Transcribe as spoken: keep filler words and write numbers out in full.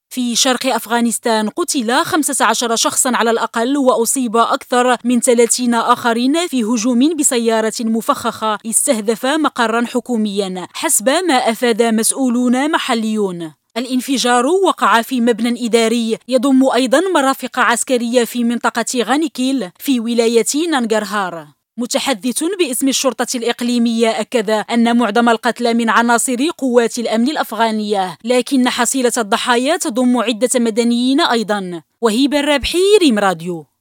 في شرق أفغانستان قتل خمسة عشر شخصاً على الأقل وأصيب أكثر من ثلاثين آخرين في هجوم بسيارة مفخخة استهدف مقراً حكومياً حسب ما أفاد مسؤولون محليون. الانفجار وقع في مبنى إداري يضم أيضاً مرافق عسكرية في منطقة غانيكيل في ولاية نانغرهار. متحدث باسم الشرطة الإقليمية أكد أن معظم القتلى من عناصر قوات الأمن الأفغانية، لكن حصيلة الضحايا تضم عدة مدنيين أيضاً. وهيب الرابحي، ريم راديو.